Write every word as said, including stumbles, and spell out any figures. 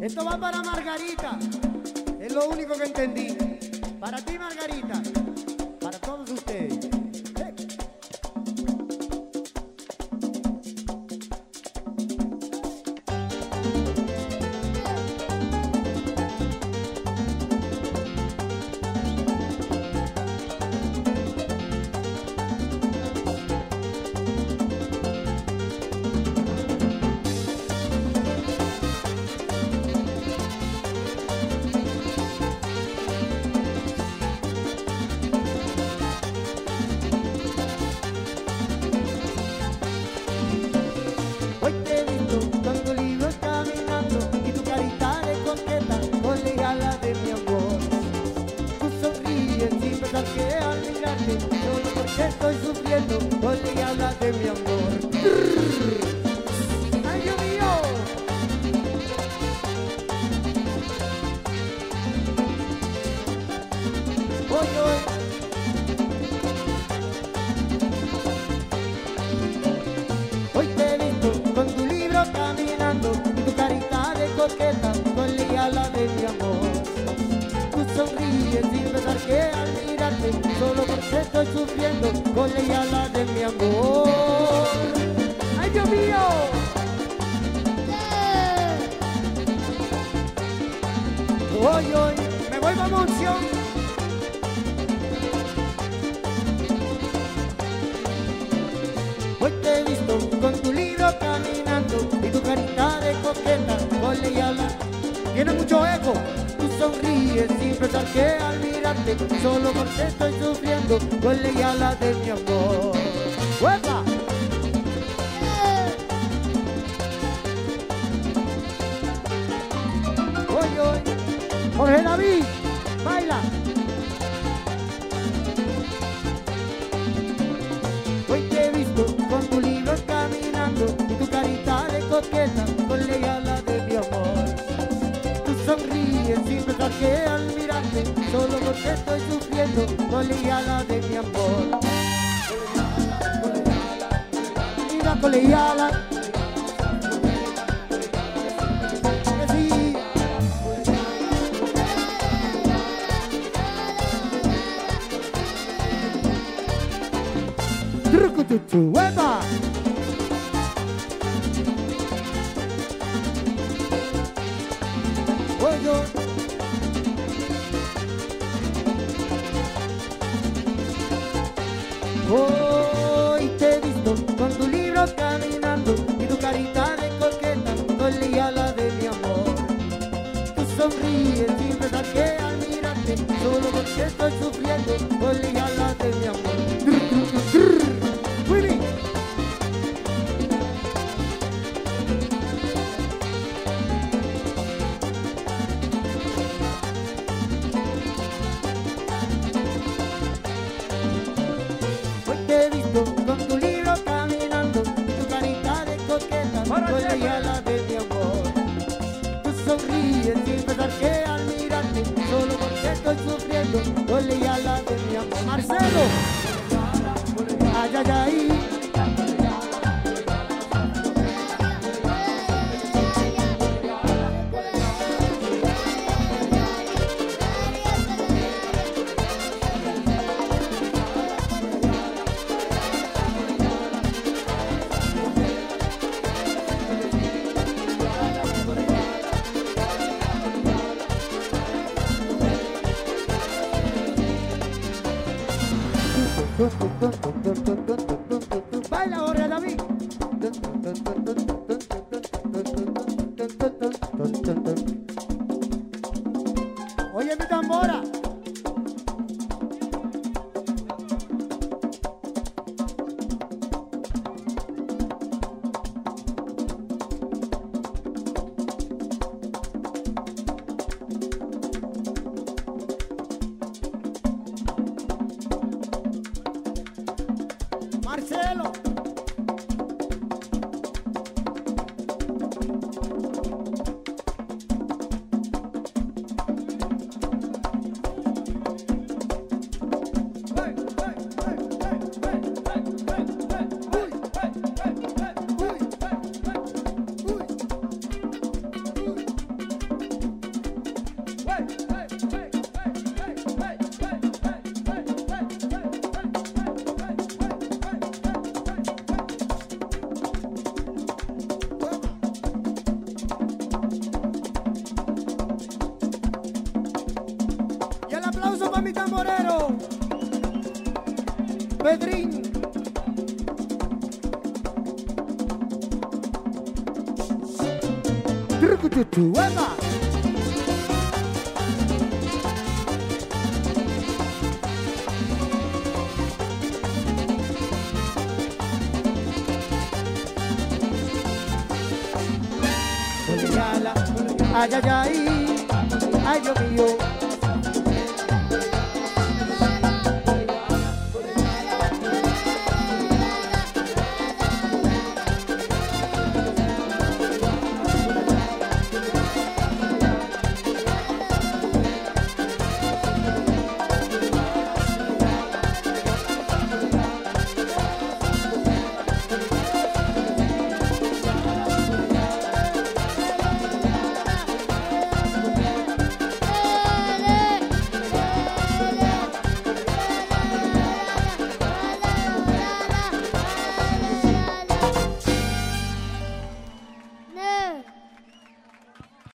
Esto va para Margarita, es lo único que entendí. Para ti, Margarita, para todos ustedes. ¡Eh! Hoy te he visto con tu libro caminando y tu carita de coqueta, colegiala de mi amor. Tú sonríes sin pensar que al mirarte, solo porque estoy sufriendo, colegiala de mi amor. ¡Ay, Dios mío! Hoy, hoy. Hoy te he visto con tu libro caminando y tu carita de coqueta, colegiala de mi amor. Tú sonríes sin pensar que al mirarte, solo porque estoy sufriendo, colegiala de mi amor. ¡Ay, Dios mío! Hoy, hoy, me voy para Monción. Hoy te he visto con tu libro caminando y tu carita de coqueta, colegiala. Tiene mucho eco. Tú sonríes sin pensar que al mirarte, solo porque estoy sufriendo, colegiala de mi amor. ¡Huepa! Hoy, hoy, Jorge David, baila. Hoy te he visto con tu libro caminando y tu carita de coqueta, colegiala de mi amor. Tú sonríes sin pensar que al mirarte, solo porque estoy sufriendo, colegiala de mi amor. Mira, colegiala. Que sí. Trucututu, ¡huepa! Voy yo. Hoy te he visto con tu libro caminando y tu carita de coqueta, colegiala de mi amor. Tú sonríes sin pensar que al mirarte, solo porque estoy sufriendo, colegiala de mi amor. Muy bien. Hoy te he visto con tu libro caminando y tu carita de coqueta, colegiala de mi amor. Tú sonríes sin pensar que al mirarte, solo porque estoy sufriendo, colegiala de mi amor. Marcelo, ay, ay, ay. Baila, Jorge David. Oye, mi tambora. Marcelo. mi tamborero, Pedrín. Trucututu, ¡epa! Ay, ay, ay, ay, Dios mío.